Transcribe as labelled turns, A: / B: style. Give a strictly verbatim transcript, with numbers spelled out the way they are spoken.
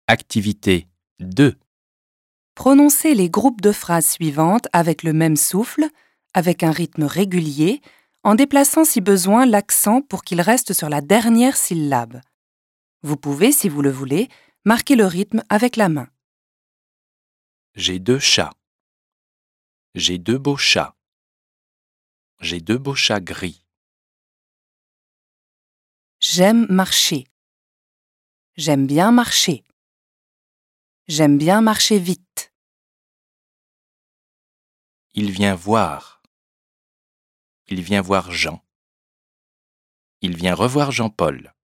A: Activité deux.
B: Prononcez les groupes de phrases suivantes avec le même souffle, avec un rythme régulier, en déplaçant si besoin l'accent pour qu'il reste sur la dernière syllabe. Vous pouvez, si vous le voulez, marquer le rythme avec la main.
A: J'ai deux chats. J'ai deux beaux chats. J'ai deux beaux chats gris.
B: J'aime marcher. J'aime bien marcher. J'aime bien marcher vite.
A: Il vient voir. Il vient voir Jean. Il vient revoir Jean-Paul.